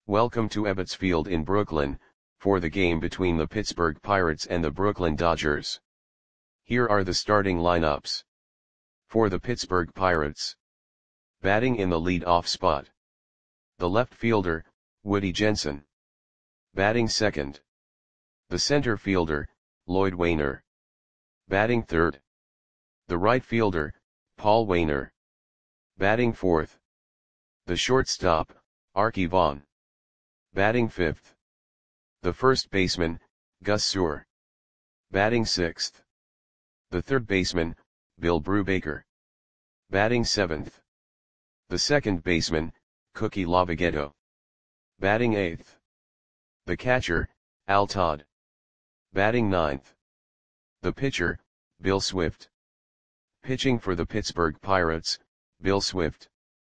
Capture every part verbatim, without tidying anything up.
Welcome to Ebbets Field in Brooklyn, for the game between the Pittsburgh Pirates and the Brooklyn Dodgers. Here are the starting lineups. For the Pittsburgh Pirates. Batting in the lead-off spot. The left fielder, Woody Jensen. Batting second. The center fielder, Lloyd Waner. Batting third. The right fielder, Paul Waner. Batting fourth. The shortstop, Arky Vaughan. Batting fifth. The first baseman, Gus Suhr. Batting sixth. The third baseman, Bill Brubaker. Batting seventh. The second baseman, Cookie Lavagetto. Batting eighth. The catcher, Al Todd. Batting ninth. The pitcher, Bill Swift. Pitching for the Pittsburgh Pirates, Bill Swift.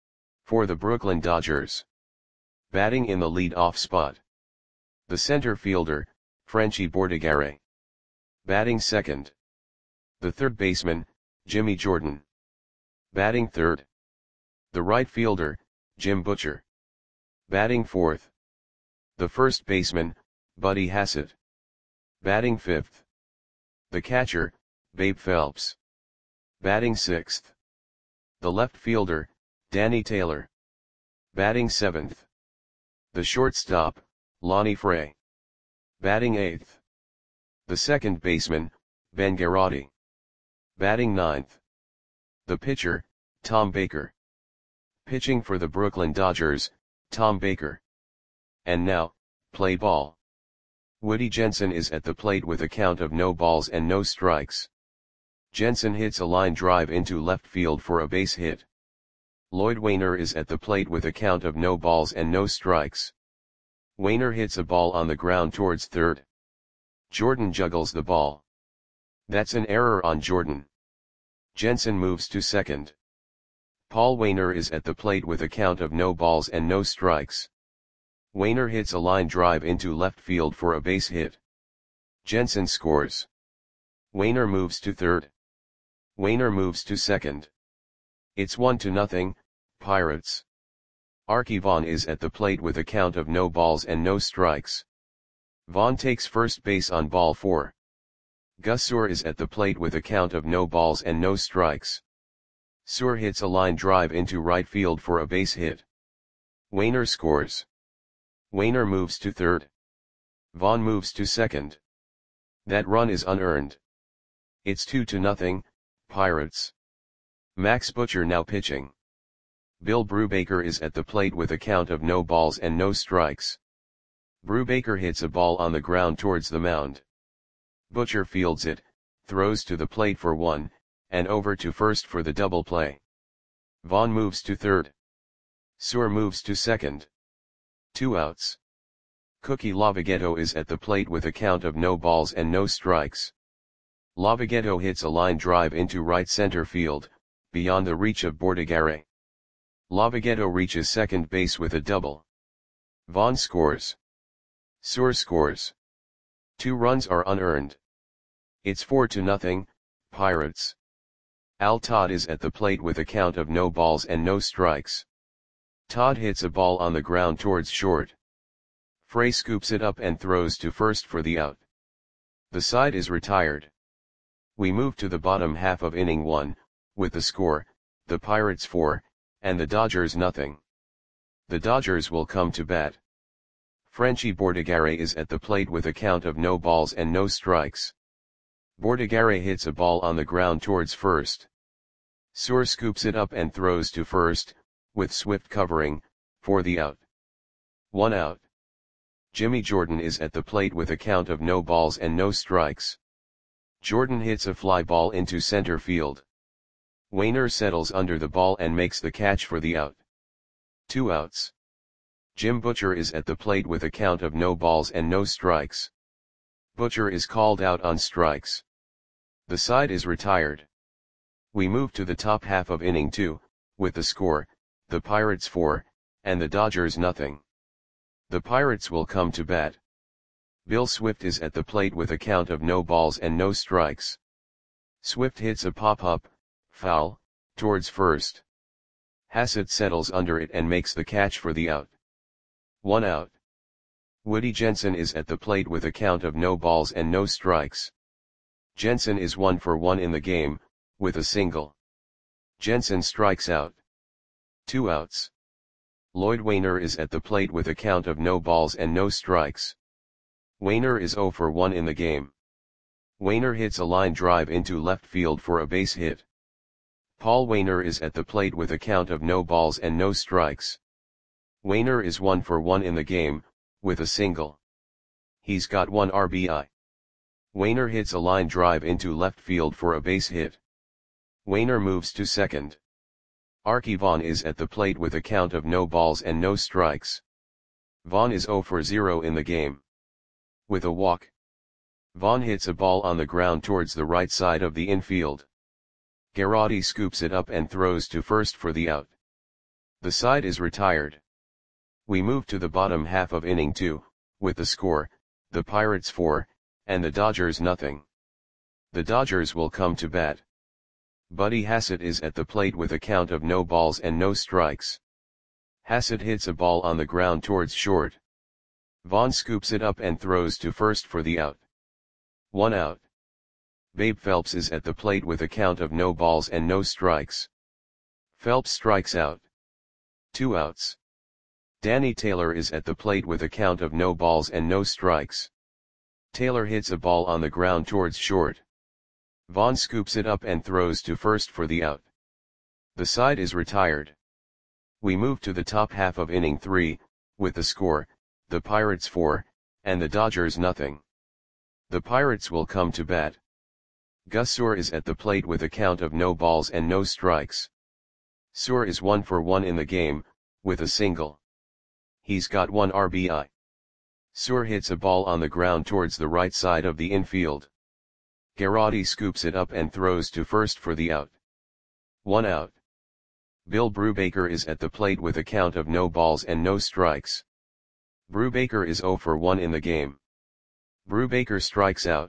For the Brooklyn Dodgers. Batting in the lead-off spot. The center fielder, Frenchy Bordigare. Batting second. The third baseman, Jimmy Jordan. Batting third. The right fielder, Jim Butcher. Batting fourth. The first baseman, Buddy Hassett. Batting fifth. The catcher, Babe Phelps. Batting sixth. The left fielder, Danny Taylor. Batting seventh. The shortstop, Lonnie Frey. Batting eighth. The second baseman, Ben Garotti. Batting ninth. The pitcher, Tom Baker. Pitching for the Brooklyn Dodgers, Tom Baker. And now, play ball. Woody Jensen is at the plate with a count of no balls and no strikes. Jensen hits a line drive into left field for a base hit. Lloyd Waner is at the plate with a count of no balls and no strikes. Waner hits a ball on the ground towards third. Jordan juggles the ball. That's an error on Jordan. Jensen moves to second. Paul Waner is at the plate with a count of no balls and no strikes. Waner hits a line drive into left field for a base hit. Jensen scores. Waner moves to third. Waner moves to second. It's one to nothing, Pirates. Arky Vaughan is at the plate with a count of no balls and no strikes. Vaughan takes first base on ball four. Gus Suhr is at the plate with a count of no balls and no strikes. Suhr hits a line drive into right field for a base hit. Waner scores. Waner moves to third. Vaughan moves to second. That run is unearned. It's two to nothing, Pirates. Max Butcher now pitching. Bill Brubaker is at the plate with a count of no balls and no strikes. Brubaker hits a ball on the ground towards the mound. Butcher fields it, throws to the plate for one, and over to first for the double play. Vaughan moves to third. Suhr moves to second. Two outs. Cookie Lavagetto is at the plate with a count of no balls and no strikes. Lavagetto hits a line drive into right center field, beyond the reach of Bordigare. Lavagetto reaches second base with a double. Vaughan scores. Suhr scores. Two runs are unearned. It's four to nothing, Pirates. Al Todd is at the plate with a count of no balls and no strikes. Todd hits a ball on the ground towards short. Frey scoops it up and throws to first for the out. The side is retired. We move to the bottom half of inning one, with the score, the Pirates four, and the Dodgers nothing. The Dodgers will come to bat. Frenchy Bordigare is at the plate with a count of no balls and no strikes. Bordigare hits a ball on the ground towards first. Suhr scoops it up and throws to first, with Swift covering, for the out. One out. Jimmy Jordan is at the plate with a count of no balls and no strikes. Jordan hits a fly ball into center field. Waner settles under the ball and makes the catch for the out. Two outs. Jim Butcher is at the plate with a count of no balls and no strikes. Butcher is called out on strikes. The side is retired. We move to the top half of inning two, with the score, the Pirates four, and the Dodgers nothing. The Pirates will come to bat. Bill Swift is at the plate with a count of no balls and no strikes. Swift hits a pop-up, foul, towards first. Hassett settles under it and makes the catch for the out. One out. Woody Jensen is at the plate with a count of no balls and no strikes. Jensen is one for one in the game, with a single. Jensen strikes out. Two outs. Lloyd Wainer is at the plate with a count of no balls and no strikes. Wainer is zero for one in the game. Wainer hits a line drive into left field for a base hit. Paul Wainer is at the plate with a count of no balls and no strikes. Wainer is one for one in the game, with a single. He's got one R B I. Wainer hits a line drive into left field for a base hit. Wainer moves to second. Arky Vaughan is at the plate with a count of no balls and no strikes. Vaughan is zero for zero in the game. With a walk. Vaughan hits a ball on the ground towards the right side of the infield. Garrotti scoops it up and throws to first for the out. The side is retired. We move to the bottom half of inning two, with the score, the Pirates four, and the Dodgers nothing. The Dodgers will come to bat. Buddy Hassett is at the plate with a count of no balls and no strikes. Hassett hits a ball on the ground towards short. Vaughan scoops it up and throws to first for the out. One out. Babe Phelps is at the plate with a count of no balls and no strikes. Phelps strikes out. Two outs. Danny Taylor is at the plate with a count of no balls and no strikes. Taylor hits a ball on the ground towards short. Vaughan scoops it up and throws to first for the out. The side is retired. We move to the top half of inning three, with the score, the Pirates four, and the Dodgers nothing. The Pirates will come to bat. Gus Suhr is at the plate with a count of no balls and no strikes. Suhr is one for one in the game, with a single. He's got one R B I. Suhr hits a ball on the ground towards the right side of the infield. Garrotti scoops it up and throws to first for the out. One out. Bill Brubaker is at the plate with a count of no balls and no strikes. Brubaker is zero for one in the game. Brubaker strikes out.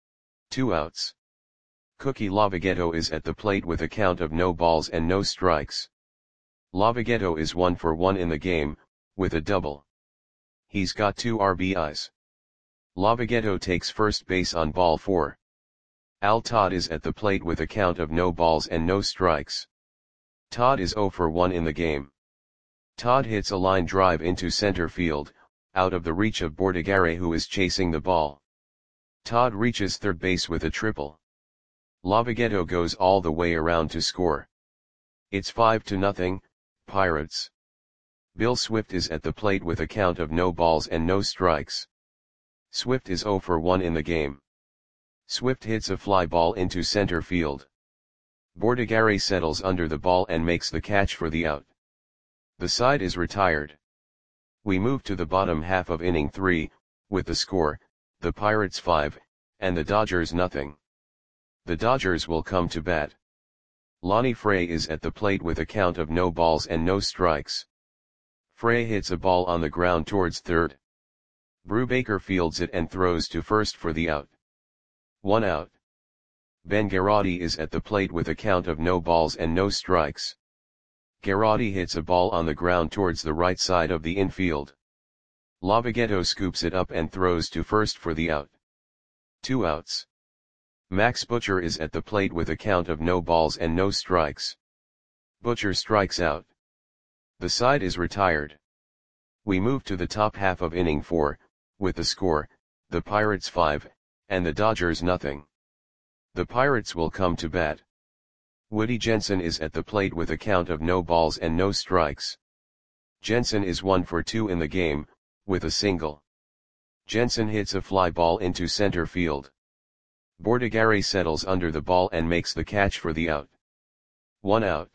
Two outs. Cookie Lavagetto is at the plate with a count of no balls and no strikes. Lavagetto is one for one in the game, with a double. He's got two R B Is. Lavagetto takes first base on ball four. Al Todd is at the plate with a count of no balls and no strikes. Todd is zero for one in the game. Todd hits a line drive into center field, out of the reach of Bordigare, who is chasing the ball. Todd reaches third base with a triple. Lavagetto goes all the way around to score. It's five to nothing, Pirates. Bill Swift is at the plate with a count of no balls and no strikes. Swift is zero for one in the game. Swift hits a fly ball into center field. Bordigare settles under the ball and makes the catch for the out. The side is retired. We move to the bottom half of inning three, with the score, the Pirates five, and the Dodgers nothing. The Dodgers will come to bat. Lonnie Frey is at the plate with a count of no balls and no strikes. Frey hits a ball on the ground towards third. Brubaker fields it and throws to first for the out. One out. Ben Garrotti is at the plate with a count of no balls and no strikes. Garrotti hits a ball on the ground towards the right side of the infield. Lavagetto scoops it up and throws to first for the out. Two outs. Max Butcher is at the plate with a count of no balls and no strikes. Butcher strikes out. The side is retired. We move to the top half of inning four, with the score, the Pirates five, and the Dodgers nothing. The Pirates will come to bat. Woody Jensen is at the plate with a count of no balls and no strikes. Jensen is one for two in the game, with a single. Jensen hits a fly ball into center field. Bordigare settles under the ball and makes the catch for the out. One out.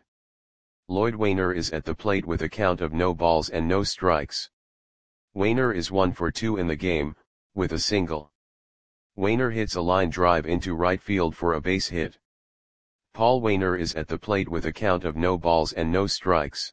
Lloyd Wainer is at the plate with a count of no balls and no strikes. Wainer is one for two in the game, with a single. Wainer hits a line drive into right field for a base hit. Paul Wainer is at the plate with a count of no balls and no strikes.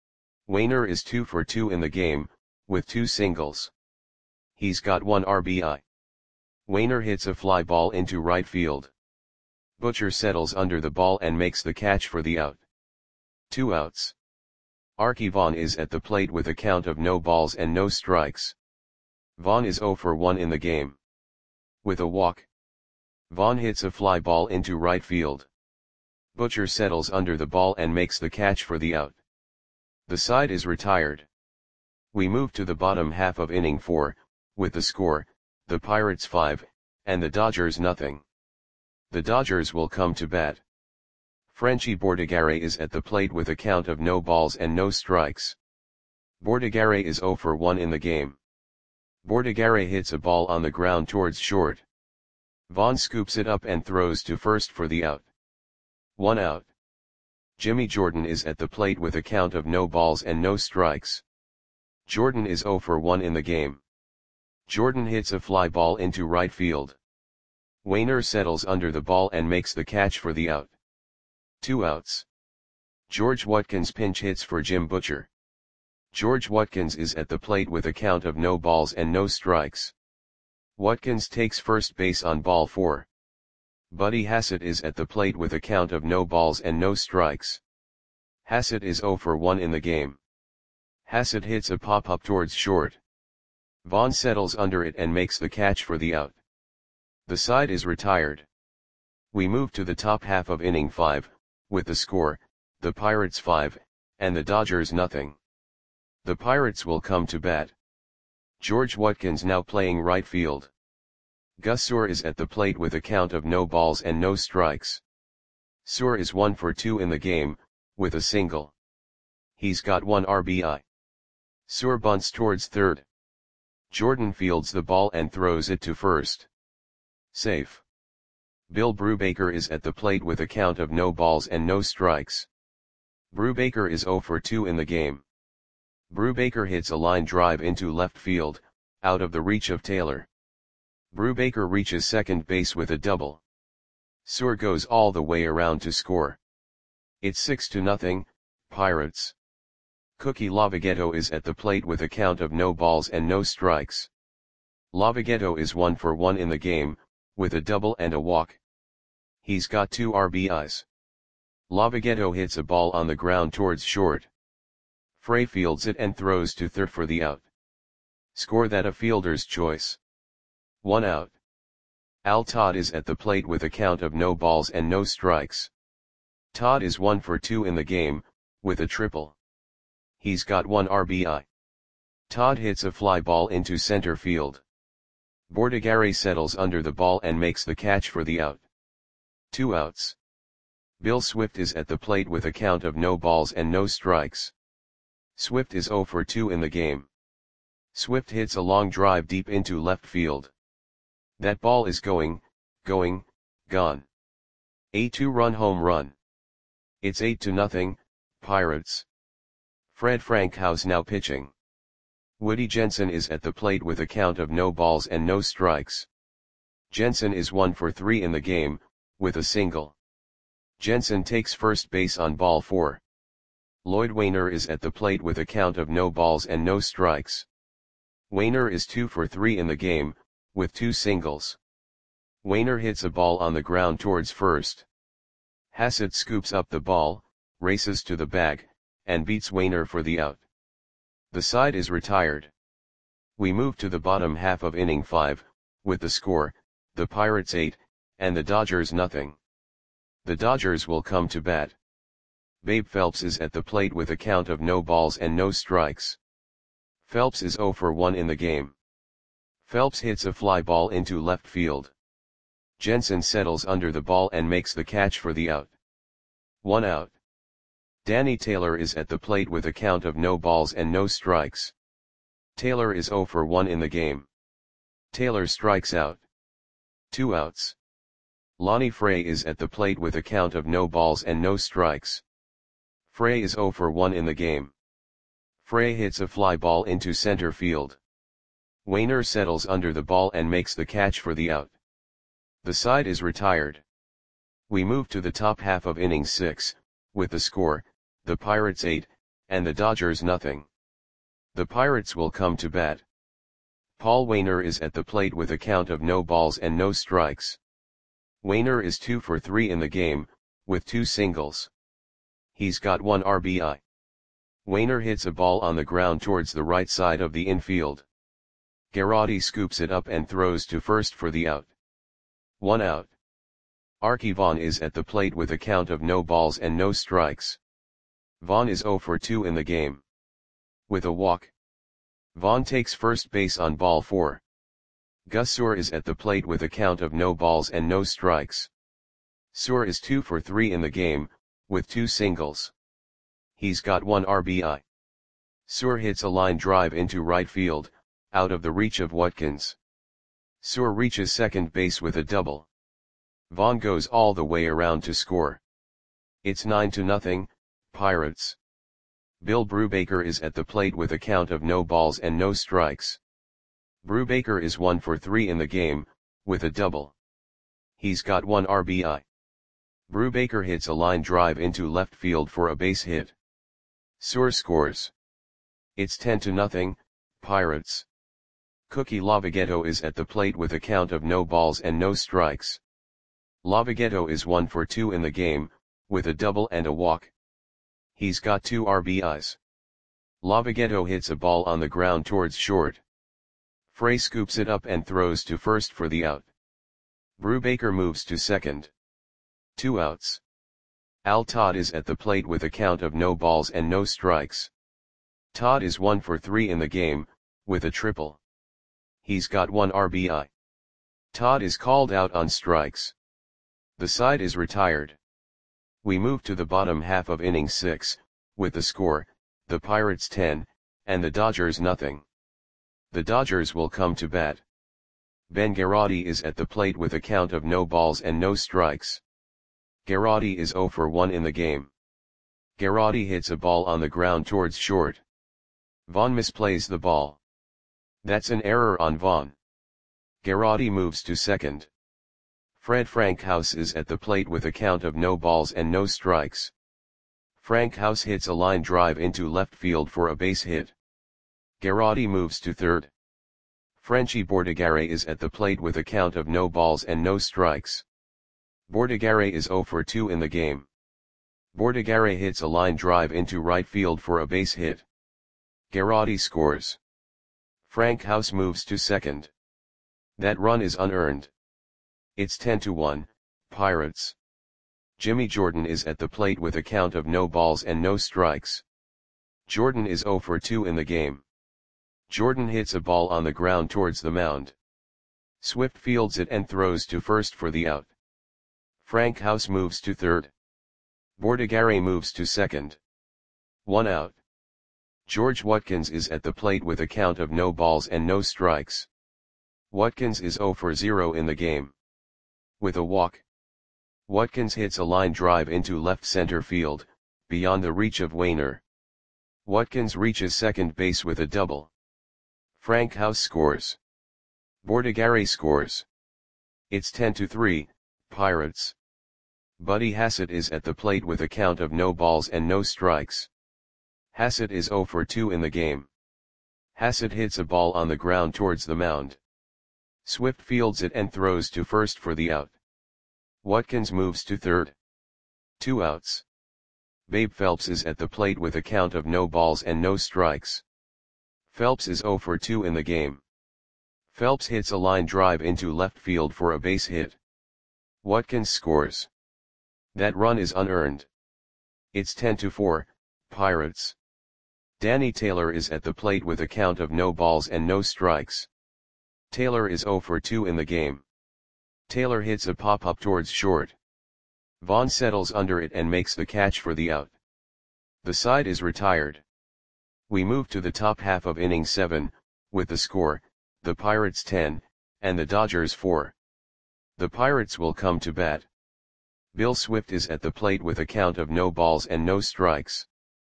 Wainer is two for two in the game, with two singles. He's got one R B I. Wainer hits a fly ball into right field. Butcher settles under the ball and makes the catch for the out. Two outs. Archie Vaughan is at the plate with a count of no balls and no strikes. Vaughan is zero for one in the game. With a walk, Vaughan hits a fly ball into right field. Butcher settles under the ball and makes the catch for the out. The side is retired. We move to the bottom half of inning four, with the score, the Pirates five, and the Dodgers nothing. The Dodgers will come to bat. Frenchy Bordighera is at the plate with a count of no balls and no strikes. Bordighera is zero for one in the game. Bordighera hits a ball on the ground towards short. Vaughan scoops it up and throws to first for the out. One out. Jimmy Jordan is at the plate with a count of no balls and no strikes. Jordan is zero for one in the game. Jordan hits a fly ball into right field. Wainer settles under the ball and makes the catch for the out. Two outs. George Watkins pinch hits for Jim Butcher. George Watkins is at the plate with a count of no balls and no strikes. Watkins takes first base on ball four. Buddy Hassett is at the plate with a count of no balls and no strikes. Hassett is zero for one in the game. Hassett hits a pop-up towards short. Vaughan settles under it and makes the catch for the out. The side is retired. We move to the top half of inning five, with the score, the Pirates five, and the Dodgers nothing. The Pirates will come to bat. George Watkins now playing right field. Gus Suhr is at the plate with a count of no balls and no strikes. Suhr is one for two in the game, with a single. He's got one R B I. Suhr bunts towards third. Jordan fields the ball and throws it to first. Safe. Bill Brubaker is at the plate with a count of no balls and no strikes. Brubaker is zero for two in the game. Brubaker hits a line drive into left field, out of the reach of Taylor. Brubaker reaches second base with a double. Suhr goes all the way around to score. It's six to nothing, Pirates. Cookie Lavogetto is at the plate with a count of no balls and no strikes. Lavogetto is one for one in the game, with a double and a walk. He's got two R B Is. Lavogetto hits a ball on the ground towards short. Frey fields it and throws to third for the out. Score that a fielder's choice. One out. Al Todd is at the plate with a count of no balls and no strikes. Todd is one for two in the game, with a triple. He's got one R B I. Todd hits a fly ball into center field. Bordighera settles under the ball and makes the catch for the out. Two outs. Bill Swift is at the plate with a count of no balls and no strikes. Swift is zero for two in the game. Swift hits a long drive deep into left field. That ball is going, going, gone. A two-run home run. It's eight to nothing, Pirates. Fred Frankhouse now pitching. Woody Jensen is at the plate with a count of no balls and no strikes. Jensen is one for three in the game, with a single. Jensen takes first base on ball four. Lloyd Wainer is at the plate with a count of no balls and no strikes. Wainer is two for three in the game, with two singles. Wainer hits a ball on the ground towards first. Hassett scoops up the ball, races to the bag, and beats Wainer for the out. The side is retired. We move to the bottom half of inning five, with the score, the Pirates eight, and the Dodgers nothing. The Dodgers will come to bat. Babe Phelps is at the plate with a count of no balls and no strikes. Phelps is zero for one in the game. Phelps hits a fly ball into left field. Jensen settles under the ball and makes the catch for the out. One out. Danny Taylor is at the plate with a count of no balls and no strikes. Taylor is zero for one in the game. Taylor strikes out. Two outs. Lonnie Frey is at the plate with a count of no balls and no strikes. Frey is zero for one in the game. Frey hits a fly ball into center field. Wainer settles under the ball and makes the catch for the out. The side is retired. We move to the top half of inning six, with the score, the Pirates eight, and the Dodgers nothing. The Pirates will come to bat. Paul Wainer is at the plate with a count of no balls and no strikes. Wainer is two for three in the game, with two singles. He's got one R B I. Wainer hits a ball on the ground towards the right side of the infield. Garrotti scoops it up and throws to first for the out. One out. Archie Vaughan is at the plate with a count of no balls and no strikes. Vaughan is zero for two in the game. With a walk, Vaughan takes first base on ball four. Gus Suhr is at the plate with a count of no balls and no strikes. Suhr is two for three in the game, with two singles. He's got one R B I. Suhr hits a line drive into right field, out of the reach of Watkins. Suhr reaches second base with a double. Vaughan goes all the way around to score. It's nine to nothing, Pirates. Bill Brubaker is at the plate with a count of no balls and no strikes. Brubaker is one for three in the game, with a double. He's got one R B I. Brubaker hits a line drive into left field for a base hit. Suhr scores. It's ten to nothing, Pirates. Cookie Lavogetto is at the plate with a count of no balls and no strikes. Lavogetto is one for two in the game, with a double and a walk. He's got two R B Is. Lavogetto hits a ball on the ground towards short. Frey scoops it up and throws to first for the out. Brubaker moves to second. Two outs. Al Todd is at the plate with a count of no balls and no strikes. Todd is one for three in the game, with a triple. He's got one R B I. Todd is called out on strikes. The side is retired. We move to the bottom half of inning six, with the score, the Pirates ten, and the Dodgers nothing. The Dodgers will come to bat. Ben Garrotti is at the plate with a count of no balls and no strikes. Garrotti is zero for one in the game. Garrotti hits a ball on the ground towards short. Vaughan misplays the ball. That's an error on Vaughan. Garrotti moves to second. Fred Frankhouse is at the plate with a count of no balls and no strikes. Frankhouse hits a line drive into left field for a base hit. Garrotti moves to third. Frenchy Bordigare is at the plate with a count of no balls and no strikes. Bordigare is zero for two in the game. Bordigare hits a line drive into right field for a base hit. Garrotti scores. Frankhouse moves to second. That run is unearned. It's ten to one, Pirates. Jimmy Jordan is at the plate with a count of no balls and no strikes. Jordan is zero for two in the game. Jordan hits a ball on the ground towards the mound. Swift fields it and throws to first for the out. Frankhouse moves to third. Bordigare moves to second. One out. George Watkins is at the plate with a count of no balls and no strikes. Watkins is zero for zero in the game. With a walk, Watkins hits a line drive into left center field, beyond the reach of Wainer. Watkins reaches second base with a double. Frankhouse scores. Bordigare scores. It's ten to three, Pirates. Buddy Hassett is at the plate with a count of no balls and no strikes. Hassett is zero for two in the game. Hassett hits a ball on the ground towards the mound. Swift fields it and throws to first for the out. Watkins moves to third. Two outs. Babe Phelps is at the plate with a count of no balls and no strikes. Phelps is zero for two in the game. Phelps hits a line drive into left field for a base hit. Watkins scores. That run is unearned. It's ten to four, Pirates. Danny Taylor is at the plate with a count of no balls and no strikes. Taylor is zero for two in the game. Taylor hits a pop-up towards short. Vaughan settles under it and makes the catch for the out. The side is retired. We move to the top half of inning seven, with the score, the Pirates ten, and the Dodgers four. The Pirates will come to bat. Bill Swift is at the plate with a count of no balls and no strikes.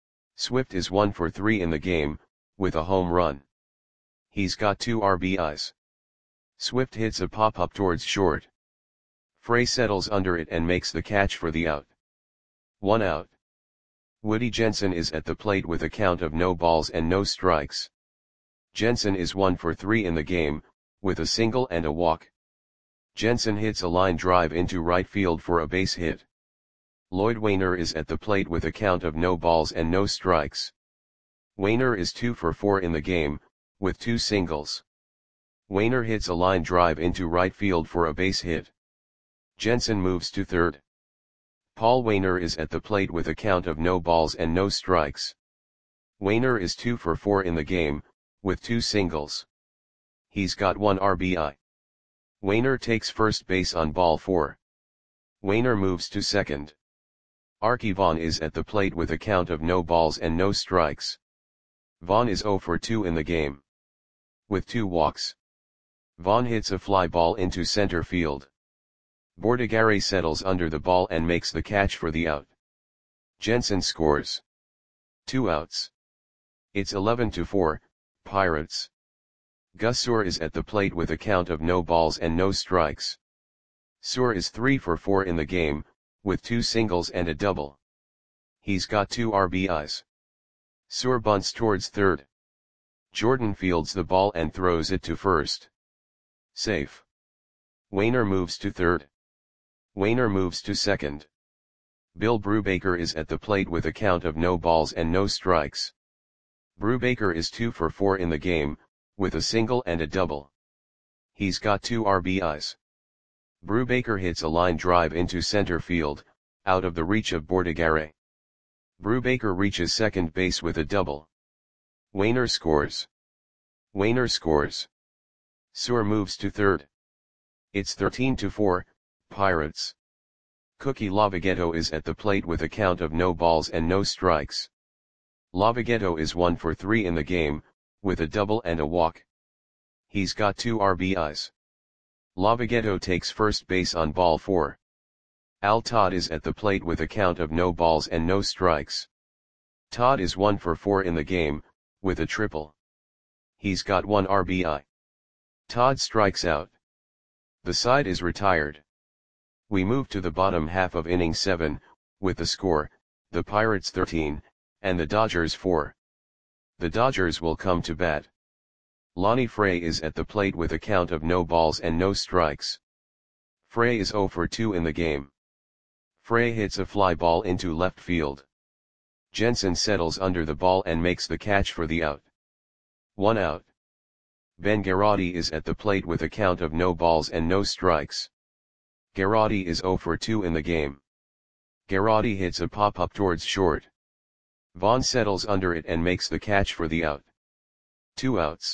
Swift is one for three in the game, with a home run. He's got two R B Is. Swift hits a pop-up towards short. Frey settles under it and makes the catch for the out. One out. Woody Jensen is at the plate with a count of no balls and no strikes. Jensen is one for three in the game, with a single and a walk. Jensen hits a line drive into right field for a base hit. Lloyd Wainer is at the plate with a count of no balls and no strikes. Wainer is two for four in the game, with two singles. Wainer hits a line drive into right field for a base hit. Jensen moves to third. Paul Wainer is at the plate with a count of no balls and no strikes. Wainer is two for four in the game, with two singles. He's got one R B I. Wainer takes first base on ball four. Wainer moves to second. Arky Vaughan is at the plate with a count of no balls and no strikes. Vaughan is zero for two in the game. With two walks. Vaughan hits a fly ball into center field. Bordigare settles under the ball and makes the catch for the out. Jensen scores. Two outs. It's eleven to four, Pirates. Gus Suhr is at the plate with a count of no balls and no strikes. Suhr is three for four in the game, with two singles and a double. He's got two R B Is. Suhr bunts towards third. Jordan fields the ball and throws it to first. Safe. Wainer moves to third. Wainer moves to second. Bill Brubaker is at the plate with a count of no balls and no strikes. Brubaker is two for four in the game, with a single and a double. He's got two R B Is. Brubaker hits a line drive into center field, out of the reach of Bordigare. Brubaker reaches second base with a double. Wainer scores. Wainer scores. Suhr moves to third. It's thirteen to four, Pirates. Cookie Lavagetto is at the plate with a count of no balls and no strikes. Lavagetto is one for three in the game, with a double and a walk. He's got two R B Is. Lavagetto takes first base on ball four. Al Todd is at the plate with a count of no balls and no strikes. Todd is one for four in the game, with a triple. He's got one R B I. Todd strikes out. The side is retired. We move to the bottom half of inning seven, with the score, the Pirates thirteen, and the Dodgers four. The Dodgers will come to bat. Lonnie Fray is at the plate with a count of no balls and no strikes. Fray is zero for two in the game. Fray hits a fly ball into left field. Jensen settles under the ball and makes the catch for the out. One out. Ben Garotti is at the plate with a count of no balls and no strikes. Garotti is zero for two in the game. Garotti hits a pop-up towards short. Vaughan settles under it and makes the catch for the out. Two outs.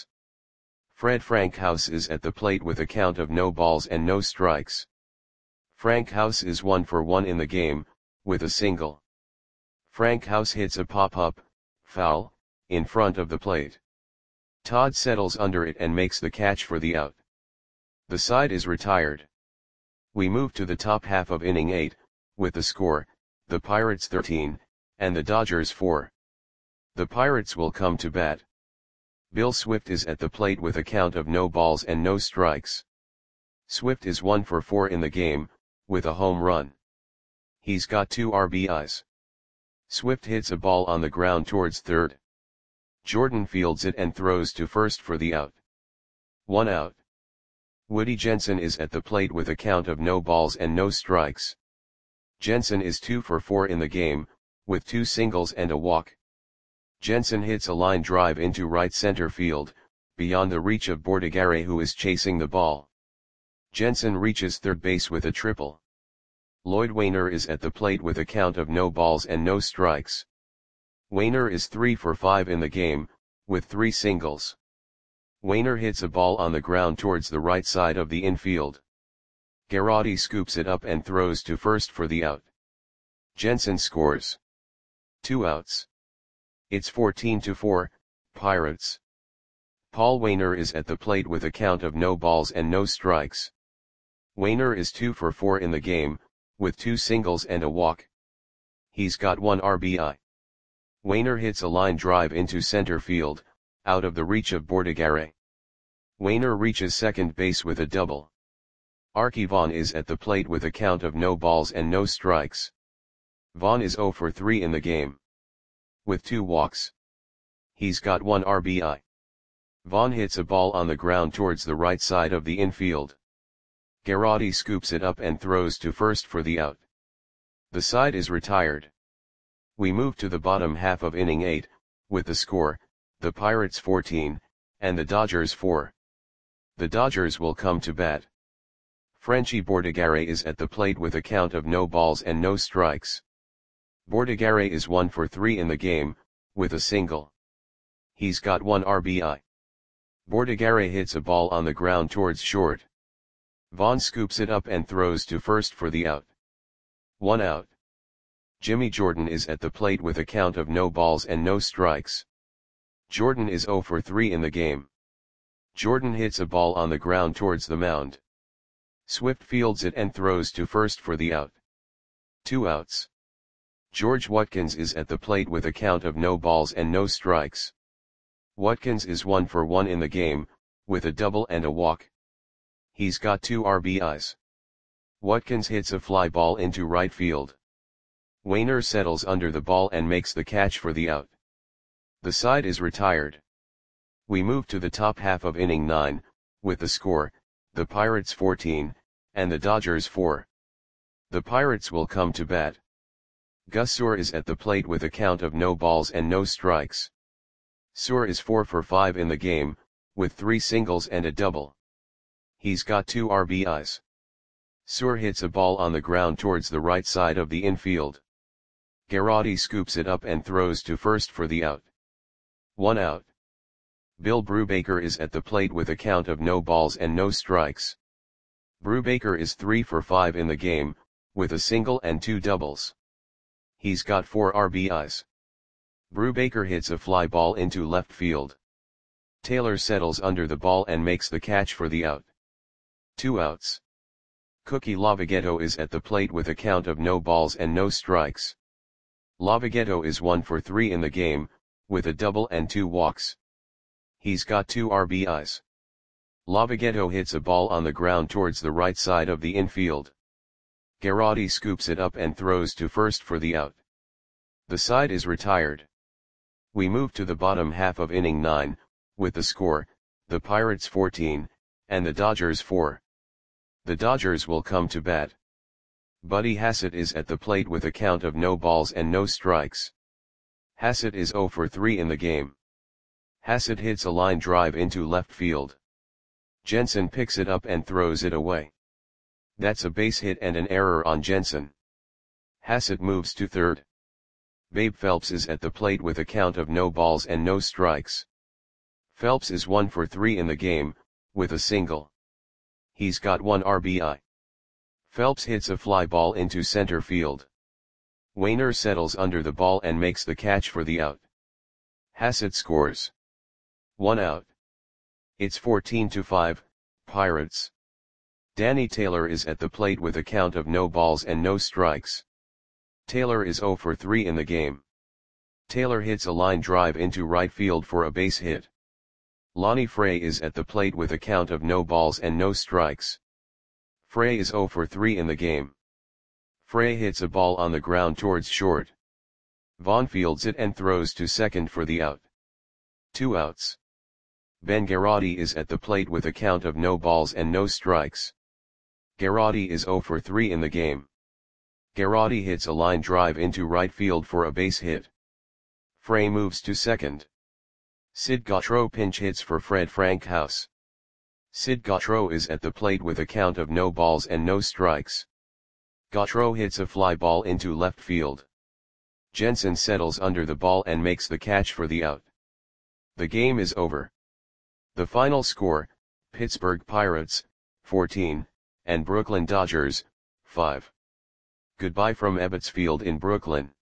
Fred Frankhouse is at the plate with a count of no balls and no strikes. Frankhouse is one for one in the game, with a single. Frankhouse hits a pop-up, foul, in front of the plate. Todd settles under it and makes the catch for the out. The side is retired. We move to the top half of inning eight, with the score, the Pirates thirteen, and the Dodgers four. The Pirates will come to bat. Bill Swift is at the plate with a count of no balls and no strikes. Swift is one for four in the game, with a home run. He's got two R B Is. Swift hits a ball on the ground towards third. Jordan fields it and throws to first for the out. One out. Woody Jensen is at the plate with a count of no balls and no strikes. Jensen is two for four in the game, with two singles and a walk. Jensen hits a line drive into right center field, beyond the reach of Bordigare, who is chasing the ball. Jensen reaches third base with a triple. Lloyd Wainer is at the plate with a count of no balls and no strikes. Wainer is three for five in the game, with three singles. Wainer hits a ball on the ground towards the right side of the infield. Garotti scoops it up and throws to first for the out. Jensen scores. Two outs. It's fourteen to four, Pirates. Paul Wainer is at the plate with a count of no balls and no strikes. Wainer is two for four in the game, with two singles and a walk. He's got one R B I. Wainer hits a line drive into center field, out of the reach of Bordigare. Wainer reaches second base with a double. Arky Vaughan is at the plate with a count of no balls and no strikes. Vaughan is zero for three in the game. With two walks. He's got one R B I. Vaughan hits a ball on the ground towards the right side of the infield. Garotti scoops it up and throws to first for the out. The side is retired. We move to the bottom half of inning eight, with the score, the Pirates fourteen, and the Dodgers four. The Dodgers will come to bat. Frenchy Bordighera is at the plate with a count of no balls and no strikes. Bordighera is one for three in the game, with a single. He's got one R B I. Bordighera hits a ball on the ground towards short. Vaughn scoops it up and throws to first for the out. One out. Jimmy Jordan is at the plate with a count of no balls and no strikes. Jordan is zero for three in the game. Jordan hits a ball on the ground towards the mound. Swift fields it and throws to first for the out. Two outs. George Watkins is at the plate with a count of no balls and no strikes. Watkins is one for one in the game, with a double and a walk. He's got two R B Is. Watkins hits a fly ball into right field. Wainer settles under the ball and makes the catch for the out. The side is retired. We move to the top half of inning nine, with the score, the Pirates fourteen, and the Dodgers four. The Pirates will come to bat. Gus Suhr is at the plate with a count of no balls and no strikes. Suhr is four for five in the game, with three singles and a double. He's got two R B Is. Suhr hits a ball on the ground towards the right side of the infield. Garrotti scoops it up and throws to first for the out. One out. Bill Brubaker is at the plate with a count of no balls and no strikes. Brubaker is three for five in the game, with a single and two doubles. He's got four R B Is. Brubaker hits a fly ball into left field. Taylor settles under the ball and makes the catch for the out. Two outs. Cookie Lavogetto is at the plate with a count of no balls and no strikes. Lavogetto is one for three in the game, with a double and two walks. He's got two R B Is. Lavogetto hits a ball on the ground towards the right side of the infield. Garrotti scoops it up and throws to first for the out. The side is retired. We move to the bottom half of inning nine, with the score, the Pirates fourteen, and the Dodgers four. The Dodgers will come to bat. Buddy Hassett is at the plate with a count of no balls and no strikes. Hassett is zero for three in the game. Hassett hits a line drive into left field. Jensen picks it up and throws it away. That's a base hit and an error on Jensen. Hassett moves to third. Babe Phelps is at the plate with a count of no balls and no strikes. Phelps is one for three in the game, with a single. He's got one R B I. Phelps hits a fly ball into center field. Wainer settles under the ball and makes the catch for the out. Hassett scores. One out. It's fourteen to five, Pirates. Danny Taylor is at the plate with a count of no balls and no strikes. Taylor is zero for three in the game. Taylor hits a line drive into right field for a base hit. Lonnie Frey is at the plate with a count of no balls and no strikes. Frey is zero for three in the game. Frey hits a ball on the ground towards short. Vaughn fields it and throws to second for the out. Two outs. Ben Garrotti is at the plate with a count of no balls and no strikes. Garrotti is zero for three in the game. Garrotti hits a line drive into right field for a base hit. Frey moves to second. Sid Gautreaux pinch hits for Fred Frankhouse. Sid Gautreaux is at the plate with a count of no balls and no strikes. Gautreaux hits a fly ball into left field. Jensen settles under the ball and makes the catch for the out. The game is over. The final score, Pittsburgh Pirates, fourteen, and Brooklyn Dodgers, five. Goodbye from Ebbets Field in Brooklyn.